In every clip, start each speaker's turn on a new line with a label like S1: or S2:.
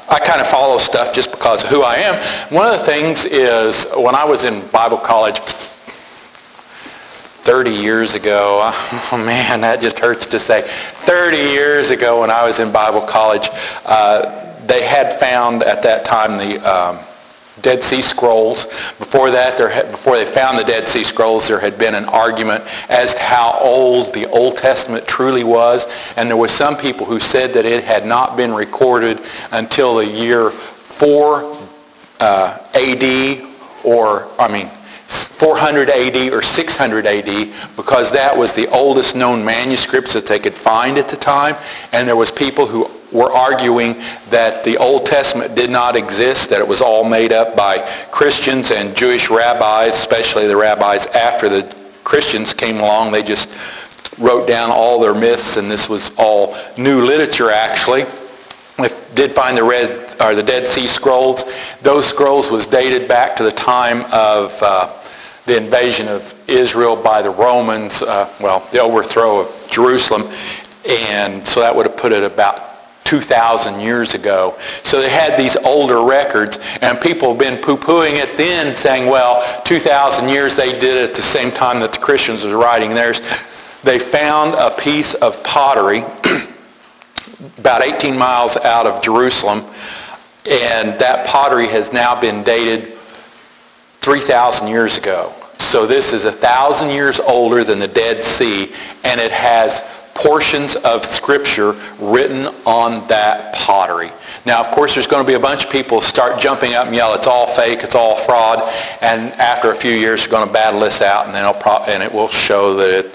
S1: I kind of follow stuff just because of who I am. One of the things is when I was in Bible college 30 years ago, oh man, that just hurts to say. 30 years ago when I was in Bible college, they had found at that time the Dead Sea Scrolls. Before that, before they found the Dead Sea Scrolls, there had been an argument as to how old the Old Testament truly was, and there were some people who said that it had not been recorded until the year 4 AD, or 400 AD or 600 AD, because that was the oldest known manuscripts that they could find at the time, and there was people who were arguing that the Old Testament did not exist, that it was all made up by Christians and Jewish rabbis, especially the rabbis after the Christians came along. They just wrote down all their myths, and this was all new literature actually. They did find the Dead Sea Scrolls. Those scrolls was dated back to the time of the invasion of Israel by the Romans, the overthrow of Jerusalem, and so that would have put it about 2,000 years ago. So they had these older records, and people have been poo-pooing it then, saying, well, 2,000 years they did it at the same time that the Christians was writing theirs. They found a piece of pottery about 18 miles out of Jerusalem, and that pottery has now been dated 3,000 years ago. So this is 1,000 years older than the Dead Sea, and it has portions of Scripture written on that pottery. Now, of course, there's going to be a bunch of people start jumping up and yell, it's all fake, it's all fraud, and after a few years, they're going to battle this out, and then it will show that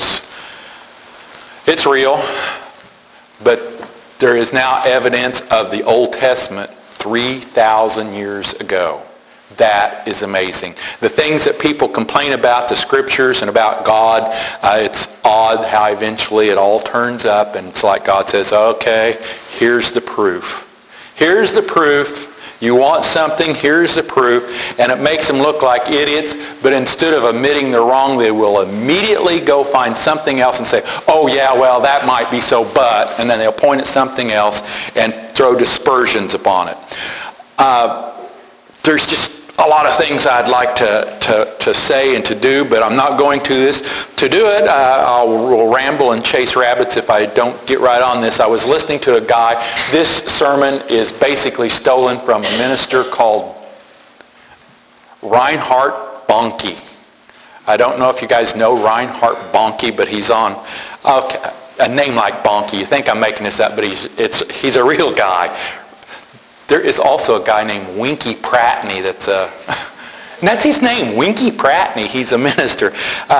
S1: it's real. But there is now evidence of the Old Testament 3,000 years ago. That is amazing. The things that people complain about, the Scriptures and about God, it's odd how eventually it all turns up, and it's like God says, okay, here's the proof. Here's the proof. You want something, here's the proof. And it makes them look like idiots, but instead of admitting they're wrong, they will immediately go find something else and say, oh yeah, well, that might be so, but, and then they'll point at something else and throw dispersions upon it. There's just a lot of things I'd like to say and to do, but I'm not going to this. To do it, I'll ramble and chase rabbits if I don't get right on this. I was listening to a guy. This sermon is basically stolen from a minister called Reinhard Bonnke. I don't know if you guys know Reinhard Bonnke, but he's on a name like Bonnke. You think I'm making this up, but he's a real guy. There is also a guy named Winky Pratney and that's his name, Winky Pratney. He's a minister.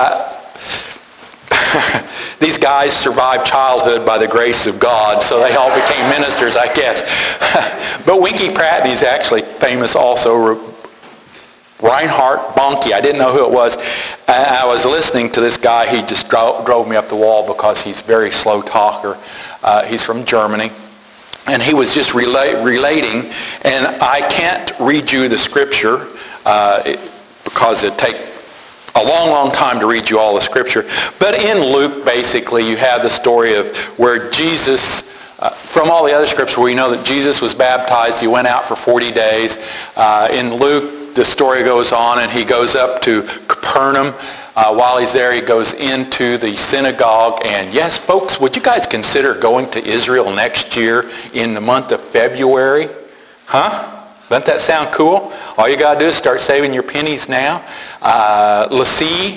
S1: These guys survived childhood by the grace of God, so they all became ministers, I guess. But Winky Pratney is actually famous also. Reinhard Bonnke, I didn't know who it was. I was listening to this guy. He just drove me up the wall because he's a very slow talker. He's from Germany. And he was just relating, and I can't read you the Scripture because it'd take a long, long time to read you all the Scripture. But in Luke, basically, you have the story of where Jesus, from all the other Scripture, we know that Jesus was baptized. He went out for 40 days. In Luke, the story goes on, and he goes up to Capernaum. While he's there, he goes into the synagogue. And yes, folks, would you guys consider going to Israel next year in the month of February? Huh? Doesn't that sound cool? All you got to do is start saving your pennies now. LaCie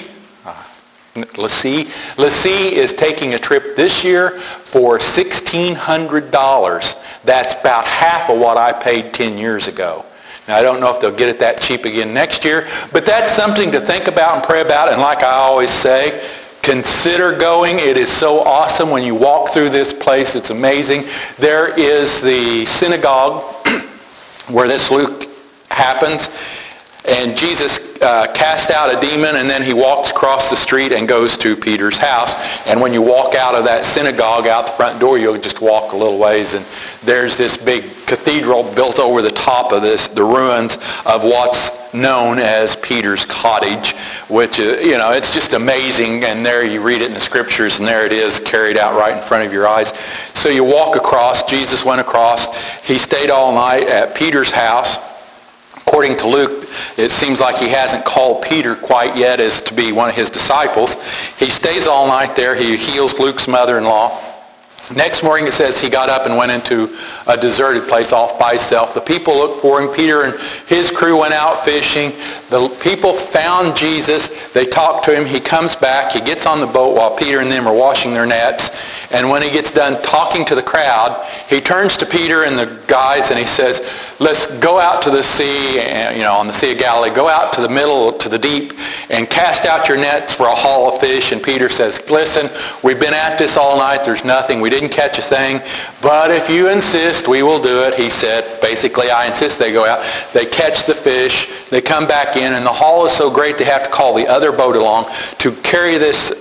S1: is taking a trip this year for $1,600. That's about half of what I paid 10 years ago. Now, I don't know if they'll get it that cheap again next year, but that's something to think about and pray about. And like I always say, consider going. It is so awesome when you walk through this place. It's amazing. There is the synagogue where this Luke happens. And Jesus cast out a demon, and then he walks across the street and goes to Peter's house. And when you walk out of that synagogue, out the front door, you'll just walk a little ways, and there's this big cathedral built over the top of the ruins of what's known as Peter's cottage, which is, it's just amazing. And there you read it in the scriptures, and there it is carried out right in front of your eyes. So you walk across. Jesus went across. He stayed all night at Peter's house. According to Luke, it seems like he hasn't called Peter quite yet as to be one of his disciples. He stays all night there. He heals Luke's mother-in-law. Next morning it says he got up and went into a deserted place off by himself. The people looked for him. Peter and his crew went out fishing. The people found Jesus. They talked to him. He comes back. He gets on the boat while Peter and them are washing their nets. And when he gets done talking to the crowd, he turns to Peter and the guys and he says, let's go out to the sea, on the Sea of Galilee. Go out to the middle, to the deep, and cast out your nets for a haul of fish. And Peter says, listen, we've been at this all night. There's nothing. We didn't catch a thing. But if you insist, we will do it. He said, basically, I insist. They go out. They catch the fish. They come back in. And the haul is so great they have to call the other boat along to carry this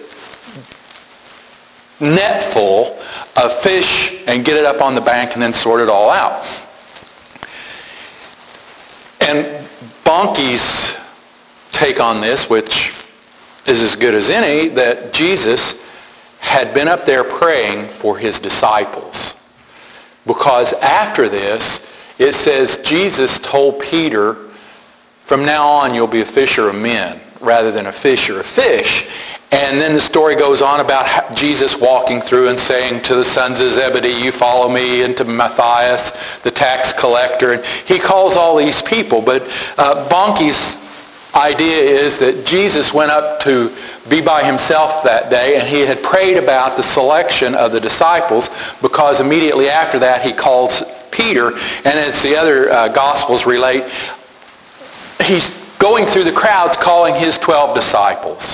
S1: net full of fish and get it up on the bank and then sort it all out. And Bonnke's take on this, which is as good as any, that Jesus had been up there praying for his disciples. Because after this, it says Jesus told Peter, from now on you'll be a fisher of men rather than a fisher of fish. And then the story goes on about Jesus walking through and saying to the sons of Zebedee, you follow me, and to Matthias, the tax collector. And he calls all these people. But Bonnke's idea is that Jesus went up to be by himself that day, and he had prayed about the selection of the disciples, because immediately after that he calls Peter, and as the other Gospels relate, he's going through the crowds calling his 12 disciples.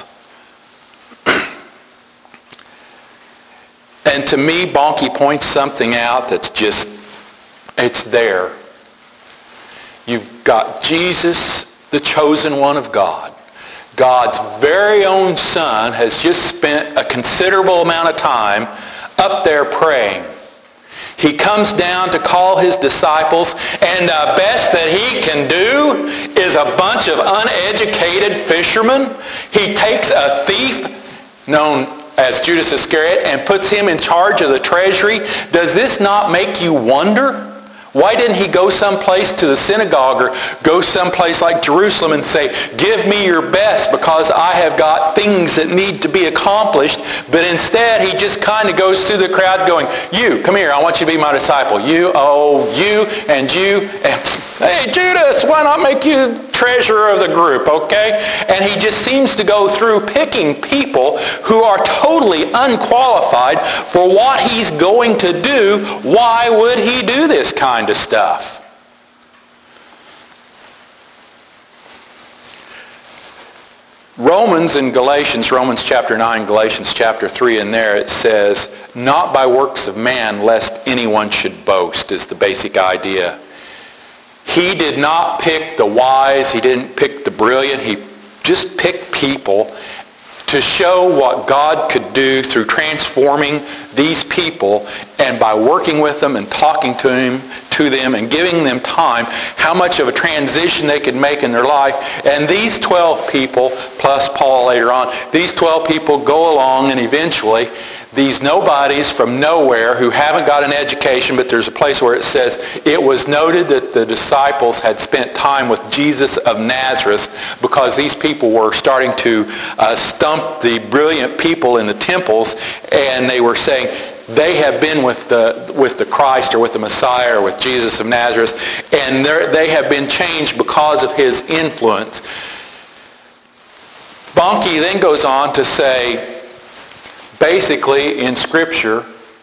S1: And to me, Bonnke points something out that's just, it's there. You've got Jesus, the chosen one of God. God's very own Son has just spent a considerable amount of time up there praying. He comes down to call his disciples, and the best that he can do is a bunch of uneducated fishermen. He takes a thief known as Judas Iscariot and puts him in charge of the treasury. Does this not make you wonder? Why didn't he go someplace to the synagogue or go someplace like Jerusalem and say, give me your best because I have got things that need to be accomplished? But instead, he just kind of goes through the crowd going, you, come here, I want you to be my disciple. You, and hey, Judas, why not make you treasurer of the group, okay? And he just seems to go through picking people who are totally unqualified for what he's going to do. Why would he do this kind of stuff? Romans and Galatians, Romans chapter 9, Galatians chapter 3, and there it says, not by works of man, lest anyone should boast, is the basic idea. He did not pick the wise, he didn't pick the brilliant, he just picked people to show what God could do through transforming these people, and by working with them and talking to them and giving them time, how much of a transition they could make in their life. And these 12 people, plus Paul later on, these 12 people go along, and eventually these nobodies from nowhere who haven't got an education, but there's a place where it says, it was noted that the disciples had spent time with Jesus of Nazareth, because these people were starting to stump the brilliant people in the temples, and they were saying, they have been with the Christ or with the Messiah or with Jesus of Nazareth, and they have been changed because of his influence. Bonnke then goes on to say, basically, in Scripture,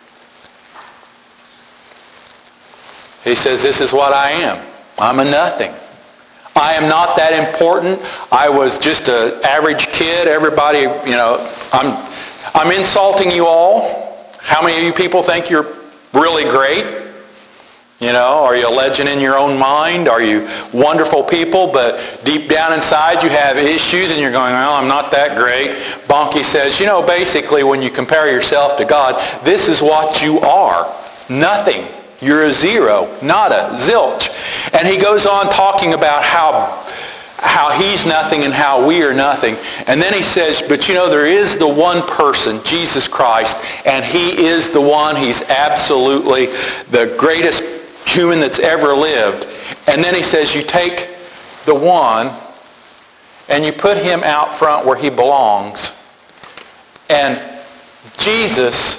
S1: he says, this is what I am. I'm a nothing. I am not that important. I was just an average kid. Everybody, I'm insulting you all. How many of you people think you're really great? You know, are you a legend in your own mind? Are you wonderful people, but deep down inside you have issues and you're going, well, I'm not that great? Bonnke says, you know, basically when you compare yourself to God, this is what you are. Nothing. You're a zero, nada, zilch. And he goes on talking about how he's nothing and how we are nothing. And then he says, but you know, there is the one person, Jesus Christ, and he is the one. He's absolutely the greatest human that's ever lived. And then he says, you take the one and you put him out front where he belongs. And Jesus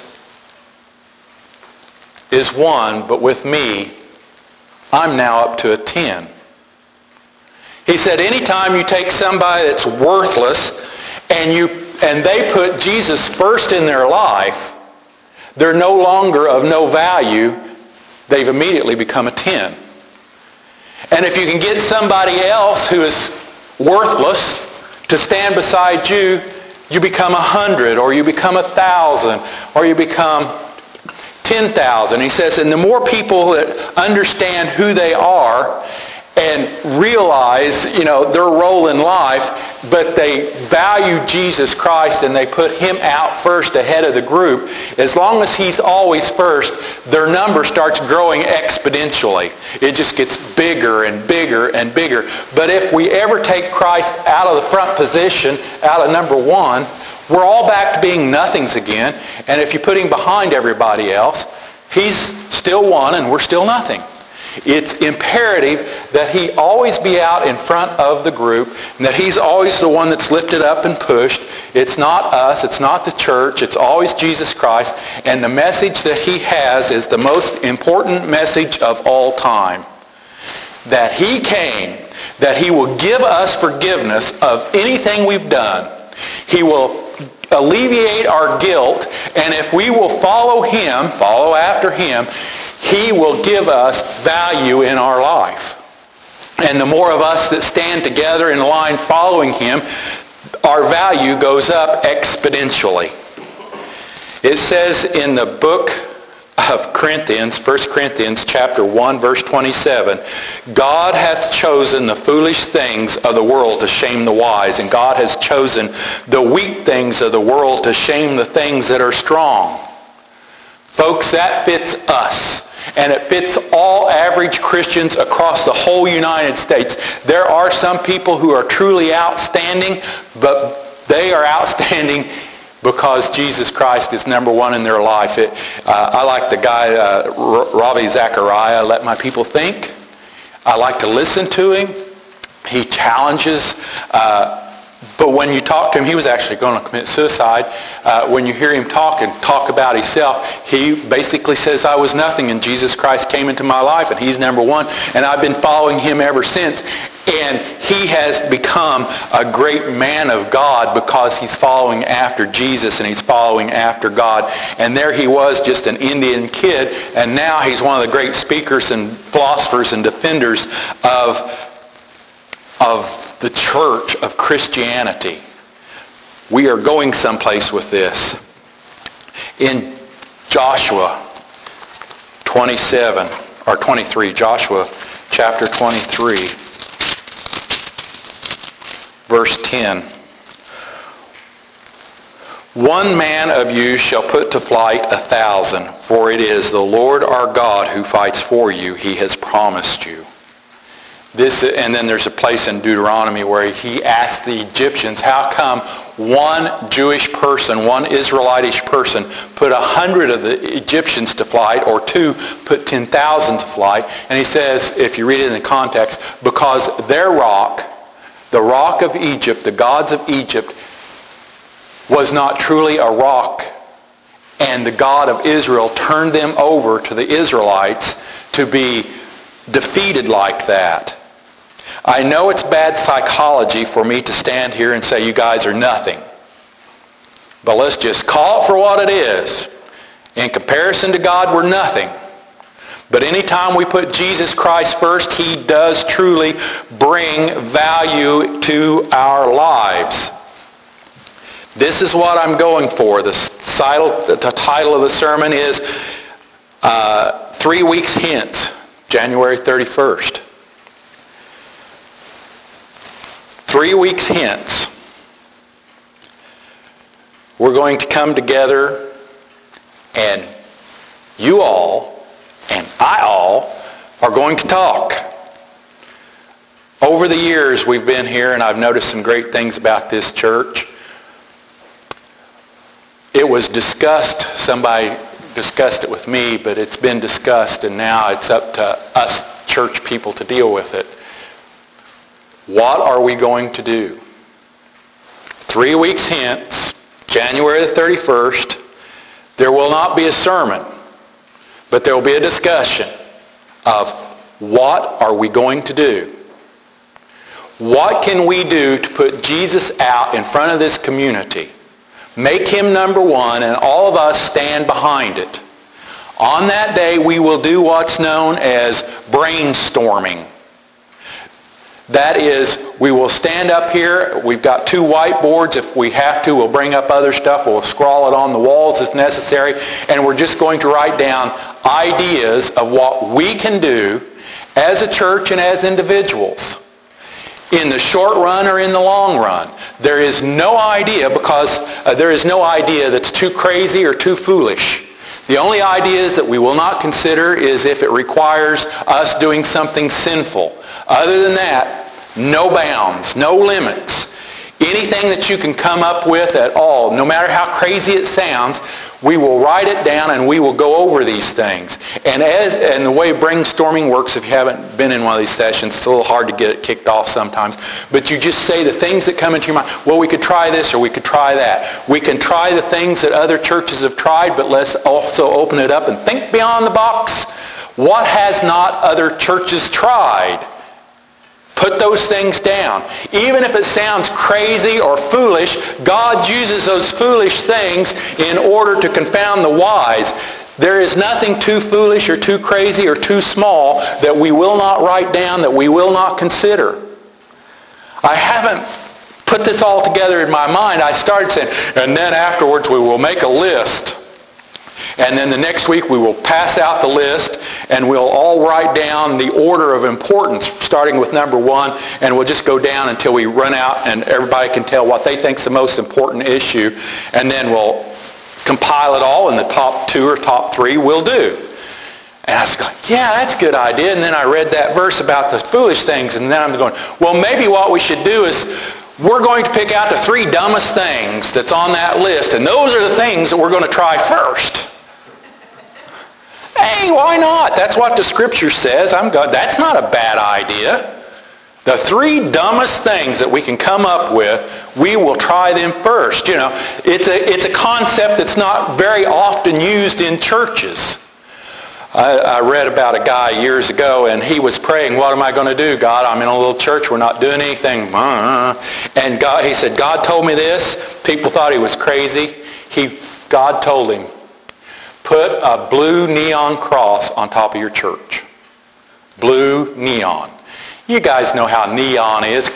S1: is one, but with me, I'm now up to a 10. He said, anytime you take somebody that's worthless and they put Jesus first in their life, they're no longer of no value. They've immediately become a 10. And if you can get somebody else who is worthless to stand beside you, you become 100, or you become 1,000, or you become 10,000. He says, and the more people that understand who they are and realize, you know, their role in life, but they value Jesus Christ and they put him out first ahead of the group, as long as he's always first, their number starts growing exponentially. It just gets bigger and bigger and bigger. But if we ever take Christ out of the front position, out of number one, we're all back to being nothings again. And if you put him behind everybody else, he's still one and we're still nothing. It's imperative that he always be out in front of the group and that he's always the one that's lifted up and pushed. It's not us. It's not the church. It's always Jesus Christ. And the message that he has is the most important message of all time. That he came, that he will give us forgiveness of anything we've done. He will alleviate our guilt, and if we will follow him, follow after him, he will give us value in our life. And the more of us that stand together in line following him, our value goes up exponentially. It says in the book of Corinthians, 1 Corinthians chapter 1, verse 27, God hath chosen the foolish things of the world to shame the wise, and God has chosen the weak things of the world to shame the things that are strong. Folks, that fits us. And it fits all average Christians across the whole United States. There are some people who are truly outstanding, but they are outstanding because Jesus Christ is number one in their life. I like the guy, Ravi Zachariah, Let My People Think. I like to listen to him. He challenges. But when you talk to him, he was actually going to commit suicide. When you hear him talk about himself, he basically says, I was nothing and Jesus Christ came into my life and he's number one. And I've been following him ever since. And he has become a great man of God because he's following after Jesus and he's following after God. And there he was, just an Indian kid, and now he's one of the great speakers and philosophers and defenders of the church of Christianity. We are going someplace with this. In Joshua 27, or 23, Joshua chapter 23, verse 10. One man of you shall put to flight 1,000, for it is the Lord our God who fights for you. He has promised you. And then there's a place in Deuteronomy where he asked the Egyptians, how come one Jewish person, one Israelitish person, put 100 of the Egyptians to flight, or two put 10,000 to flight? And he says, if you read it in the context, because their rock, the rock of Egypt, the gods of Egypt, was not truly a rock, and the God of Israel turned them over to the Israelites to be defeated like that. I know it's bad psychology for me to stand here and say you guys are nothing. But let's just call it for what it is. In comparison to God, we're nothing. But anytime we put Jesus Christ first, he does truly bring value to our lives. This is what I'm going for. The title of the sermon is 3 weeks hence. January 31st. 3 weeks hence, we're going to come together, and you all and I all are going to talk. Over the years we've been here, and I've noticed some great things about this church. It was discussed, somebody discussed it with me, but it's been discussed, and now it's up to us church people to deal with it. What are we going to do? 3 weeks hence, January the 31st, there will not be a sermon, but there will be a discussion of what are we going to do? What can we do to put Jesus out in front of this community? Make him number one, and all of us stand behind it. On that day, we will do what's known as brainstorming. That is, we will stand up here. We've got 2 whiteboards. If we have to, we'll bring up other stuff. We'll scrawl it on the walls if necessary. And we're just going to write down ideas of what we can do as a church and as individuals, in the short run or in the long run. There is no idea that's too crazy or too foolish. The only ideas that we will not consider is if it requires us doing something sinful. Other than that, no bounds, no limits. Anything that you can come up with at all, no matter how crazy it sounds, we will write it down and we will go over these things. And the way brainstorming works, if you haven't been in one of these sessions, it's a little hard to get it kicked off sometimes. But you just say the things that come into your mind. Well, we could try this or we could try that. We can try the things that other churches have tried, but let's also open it up and think beyond the box. What has not other churches tried? Put those things down. Even if it sounds crazy or foolish, God uses those foolish things in order to confound the wise. There is nothing too foolish or too crazy or too small that we will not write down, that we will not consider. I haven't put this all together in my mind. I started saying, and then afterwards we will make a list. And then the next week we will pass out the list, and we'll all write down the order of importance, starting with number 1, and we'll just go down until we run out and everybody can tell what they think is the most important issue, and then we'll compile it all, and the top 2 or top 3 we'll do. And I was going, yeah, that's a good idea. And then I read that verse about the foolish things, and then I'm going, well, maybe what we should do is we're going to pick out the 3 dumbest things that's on that list, and those are the things that we're going to try first. Hey, why not? That's what the Scripture says. That's not a bad idea. The 3 dumbest things that we can come up with, we will try them first. You know, it's a concept that's not very often used in churches. I read about a guy years ago, and he was praying, what am I going to do, God? I'm in a little church. We're not doing anything. And he said, God told me this. People thought he was crazy. God told him, put a blue neon cross on top of your church. Blue neon. You guys know how neon is.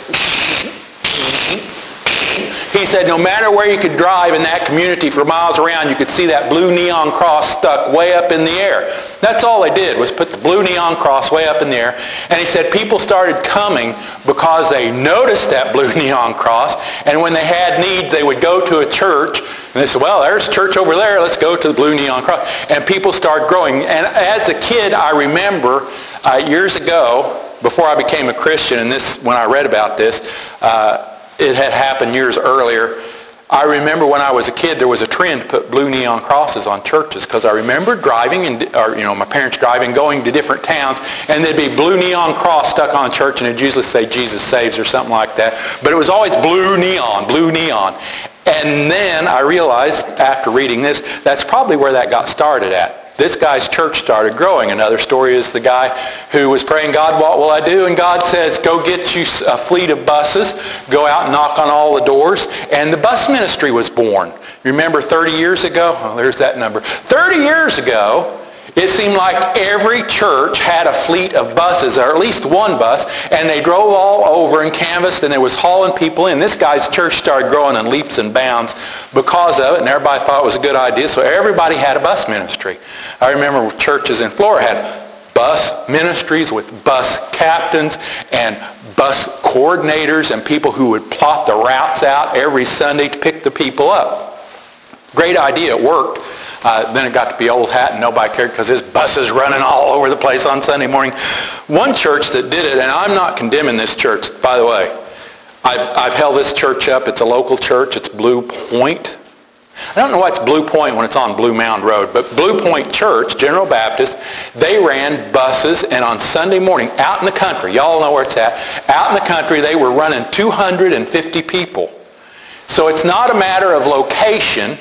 S1: He said no matter where you could drive in that community for miles around, you could see that blue neon cross stuck way up in the air. That's all they did, was put the blue neon cross way up in the air. And he said people started coming because they noticed that blue neon cross, and when they had needs, they would go to a church, and they said, well, there's a church over there, let's go to the blue neon cross. And people started growing. And as a kid, I remember years ago, before I became a Christian, and when I read about this, it had happened years earlier. I remember when I was a kid, there was a trend to put blue neon crosses on churches, because I remember driving, my parents driving, going to different towns, and there'd be blue neon cross stuck on church, and it'd usually say Jesus saves or something like that. But it was always blue neon, blue neon. And then I realized after reading this, that's probably where that got started at. This guy's church started growing. Another story is the guy who was praying, God, what will I do? And God says, go get you a fleet of buses, go out and knock on all the doors. And the bus ministry was born. You remember 30 years ago? Oh, there's that number. 30 years ago, it seemed like every church had a fleet of buses, or at least one bus, and they drove all over and canvassed, and it was hauling people in. This guy's church started growing in leaps and bounds because of it, and everybody thought it was a good idea, so everybody had a bus ministry. I remember churches in Florida had bus ministries with bus captains and bus coordinators and people who would plot the routes out every Sunday to pick the people up. Great idea. It worked. Then it got to be old hat and nobody cared because his buses running all over the place on Sunday morning. One church that did it, and I'm not condemning this church, by the way. I've held this church up. It's a local church. It's Blue Point. I don't know why it's Blue Point when it's on Blue Mound Road, but Blue Point Church, General Baptist, they ran buses, and on Sunday morning, out in the country, y'all know where it's at, out in the country, they were running 250 people. So it's not a matter of location.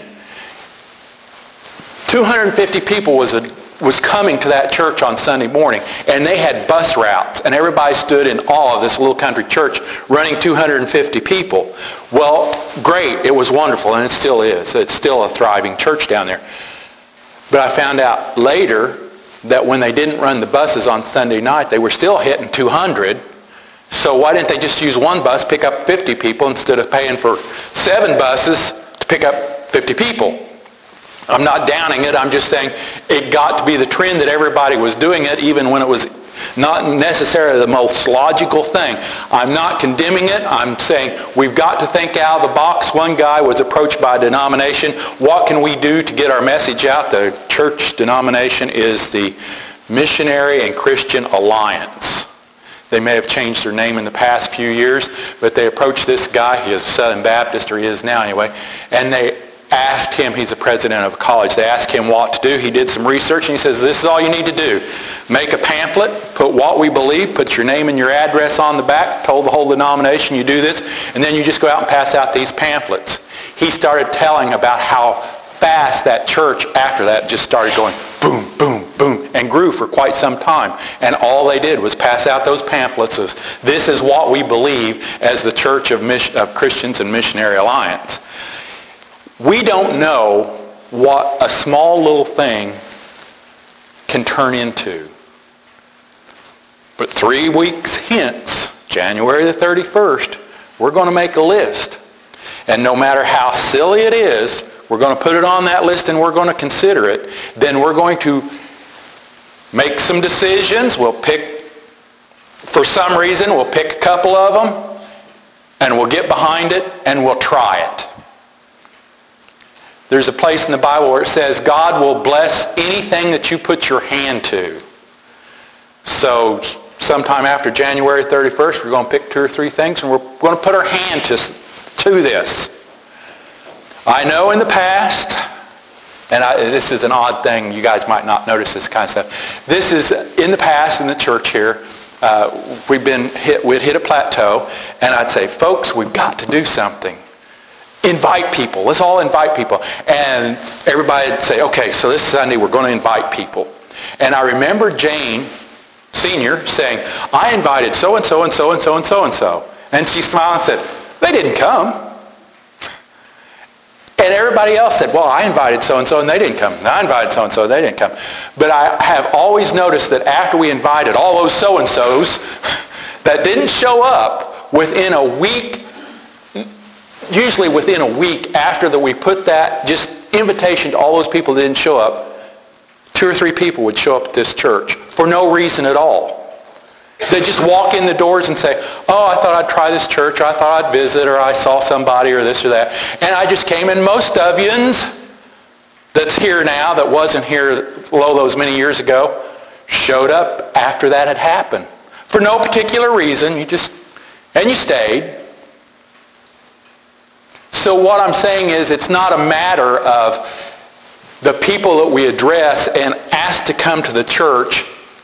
S1: 250 people was coming to that church on Sunday morning, and they had bus routes, and everybody stood in awe of this little country church running 250 people. Well, great, it was wonderful, and it still is. It's still a thriving church down there. But I found out later that when they didn't run the buses on Sunday night, they were still hitting 200. So why didn't they just use one bus, pick up 50 people, instead of paying for 7 buses to pick up 50 people? I'm not downing it. I'm just saying it got to be the trend that everybody was doing it, even when it was not necessarily the most logical thing. I'm not condemning it. I'm saying we've got to think out of the box. One guy was approached by a denomination. What can we do to get our message out? The church denomination is the Missionary and Christian Alliance. They may have changed their name in the past few years, but they approached this guy. He is Southern Baptist, or he is now anyway, and they asked him, he's the president of a college, they asked him what to do. He did some research and he says, this is all you need to do. Make a pamphlet, put what we believe, put your name and your address on the back, told the whole denomination you do this, and then you just go out and pass out these pamphlets. He started telling about how fast that church after that just started going boom, boom, boom, and grew for quite some time. And all they did was pass out those pamphlets of, this is what we believe as the Church of Christians and Missionary Alliance. We don't know what a small little thing can turn into. But 3 weeks hence, January the 31st, we're going to make a list. And no matter how silly it is, we're going to put it on that list and we're going to consider it. Then we're going to make some decisions. We'll pick, for some reason, we'll pick a couple of them and we'll get behind it and we'll try it. There's a place in the Bible where it says God will bless anything that you put your hand to. So sometime after January 31st, we're going to pick 2 or 3 things and we're going to put our hand to this. I know in the past, and this is an odd thing, you guys might not notice this kind of stuff. This is in the past in the church here, we'd hit a plateau, and I'd say, folks, we've got to do something. Invite people. Let's all invite people. And everybody would say, okay, so this Sunday we're going to invite people. And I remember Jane Sr. saying, I invited so-and-so and so-and-so and so-and-so. And she smiled and said, they didn't come. And everybody else said, well, I invited so-and-so and they didn't come. And I invited so-and-so and they didn't come. But I have always noticed that after we invited all those so-and-sos that didn't show up, within a week, usually within a week after that we put that just invitation to all those people that didn't show up, 2 or 3 people would show up at this church for no reason at all. They'd just walk in the doors and say, oh, I thought I'd try this church, or I thought I'd visit, or I saw somebody, or this or that. And I just came, and most of yous that's here now that wasn't here all those many years ago showed up after that had happened. For no particular reason, you stayed. So what I'm saying is it's not a matter of the people that we address and ask to come to the church.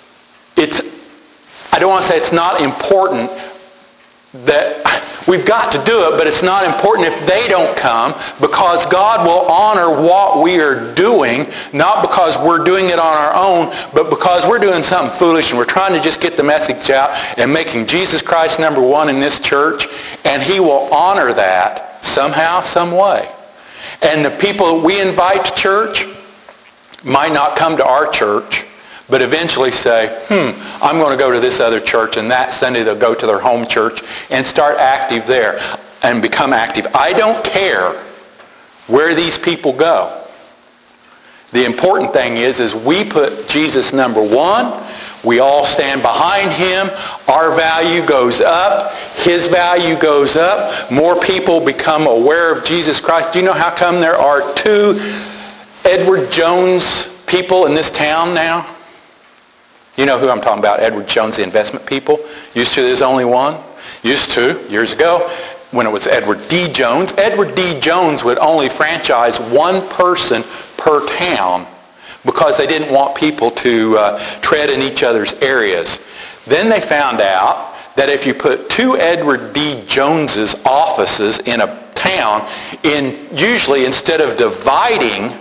S1: I don't want to say it's not important that we've got to do it, but it's not important if they don't come, because God will honor what we are doing, not because we're doing it on our own, but because we're doing something foolish and we're trying to just get the message out and making Jesus Christ number one in this church, and He will honor that somehow, some way. And the people that we invite to church might not come to our church, but eventually say, I'm going to go to this other church, and that Sunday they'll go to their home church and start active there and become active. I don't care where these people go. The important thing is we put Jesus number one. We all stand behind him. Our value goes up. His value goes up. More people become aware of Jesus Christ. Do you know how come there are 2 Edward Jones people in this town now? You know who I'm talking about, Edward Jones, the investment people. Used to, there's only one. Used to, years ago, when it was Edward D. Jones. Edward D. Jones would only franchise one person per town because they didn't want people to tread in each other's areas. Then they found out that if you put 2 Edward D. Jones's offices in a town, usually instead of dividing,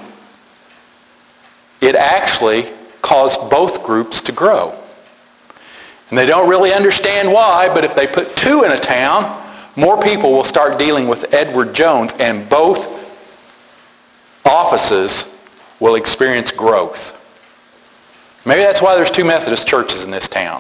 S1: it actually caused both groups to grow. And they don't really understand why, but if they put 2 in a town, more people will start dealing with Edward Jones, and both offices will experience growth. Maybe that's why there's 2 Methodist churches in this town.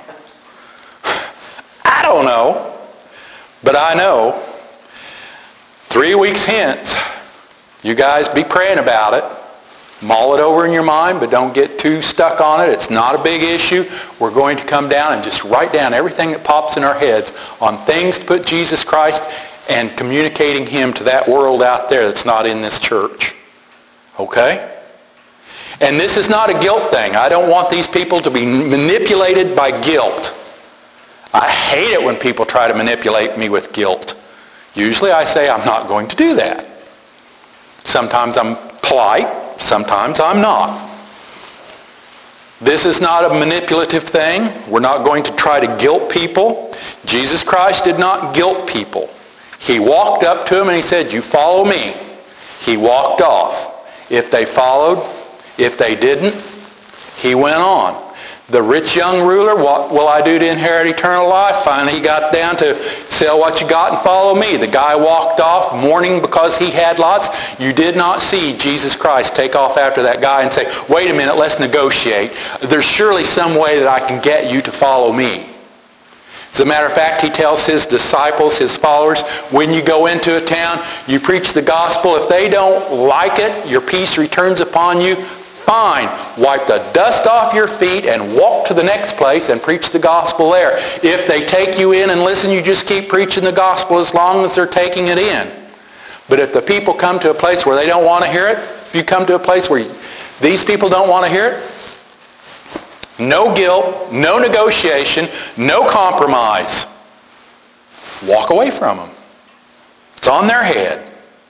S1: I don't know, but I know 3 weeks hence, you guys be praying about it. Mull it over in your mind, but don't get too stuck on it. It's not a big issue. We're going to come down and just write down everything that pops in our heads on things to put Jesus Christ and communicating him to that world out there that's not in this church. Okay? And this is not a guilt thing. I don't want these people to be manipulated by guilt. I hate it when people try to manipulate me with guilt. Usually I say I'm not going to do that. Sometimes I'm polite, sometimes I'm not. This is not a manipulative thing. We're not going to try to guilt people. Jesus Christ did not guilt people. He walked up to them and he said, "You follow me." He walked off. If they followed, if they didn't, he went on. The rich young ruler, what will I do to inherit eternal life? Finally he got down to sell what you got and follow me. The guy walked off mourning because he had lots. You did not see Jesus Christ take off after that guy and say, "Wait a minute, let's negotiate. There's surely some way that I can get you to follow me." As a matter of fact, he tells his disciples, his followers, when you go into a town, you preach the gospel. If they don't like it, your peace returns upon you. Fine. Wipe the dust off your feet and walk to the next place and preach the gospel there. If they take you in and listen, you just keep preaching the gospel as long as they're taking it in. But if the people come to a place where they don't want to hear it, if you come to a place where these people don't want to hear it, no guilt, no negotiation, no compromise. Walk away from them. It's on their head.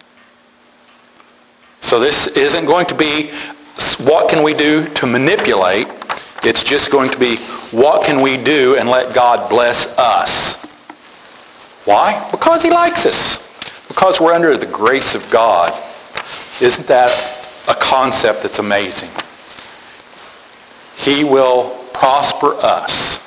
S1: So this isn't going to be what can we do to manipulate. It's just going to be what can we do and let God bless us. Why? Because he likes us. Because we're under the grace of God. Isn't that a concept that's amazing? He will prosper us.